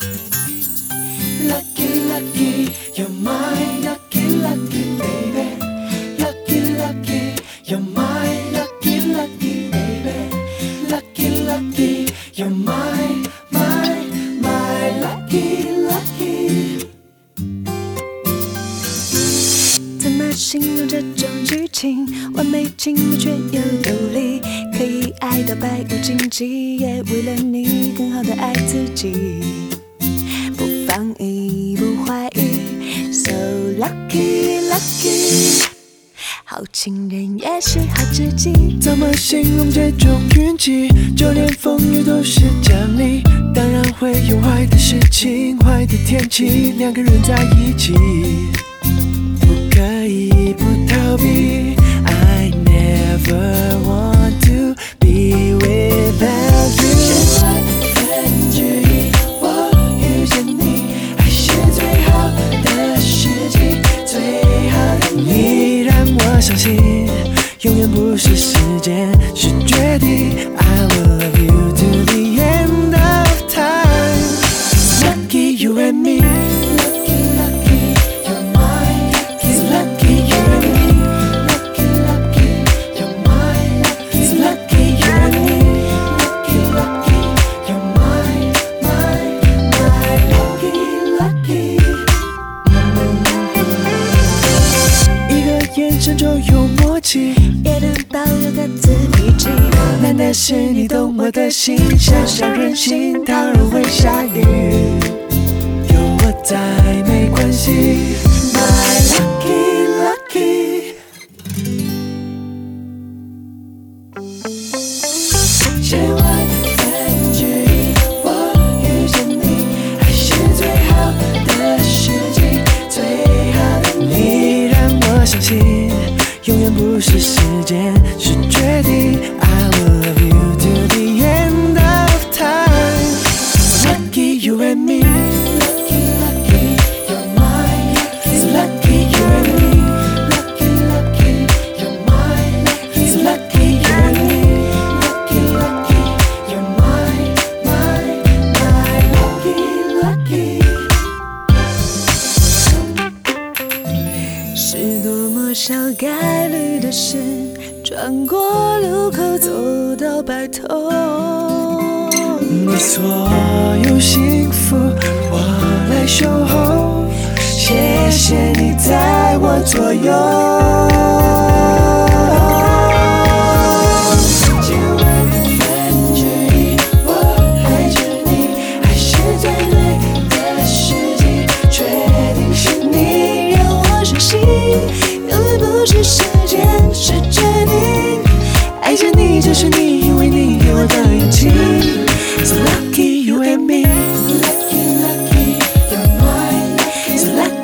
Lucky, lucky, you're my lucky, lucky baby. Lucky, lucky, you're my lucky, lucky baby. Lucky, lucky, you're my lucky, lucky. 怎么形容这种剧情？完美尽美却又有力，可以爱到百无禁忌，也为了你更好的爱自己。不放逸，不怀疑 ，So lucky lucky。好情人也是好知己。 怎么形容这种运气？就连风雨都是奖励，当然会有坏的事情、坏的天气，两个人在一起。可以不逃避 I never want to be without you 千万分之一我遇见你还是最好的时机最好的你让我相信永远不是时间是决定 I will love you to the end of time Lucky you and me就有默契， 也能保有各自脾气。 难的是你懂我的心，想想任性，当然会下雨。有我在没关系 ，My lucky lucky。千万分之一，我遇见你还是最好的时机，最好的你让我相信。永远不是时间，是决定。I will love you to the end of time. Lucky you and me. Lucky, lucky, you're my lucky. Lucky you and me. Lucky, lucky, you're my lucky. Lucky you and me. Lucky, lucky, you're my lucky, lucky. 是多么小概率的事，转过路口走到白头。 你所有幸福我来守候，谢谢你在我左右。千万分之一，我爱着你，还是最对的时机，确定是你让我相信。 不是时间，是决定。 爱着你就是你，因为你给我的勇气。So lucky you and me. Lucky, lucky, you're my lucky. So lucky.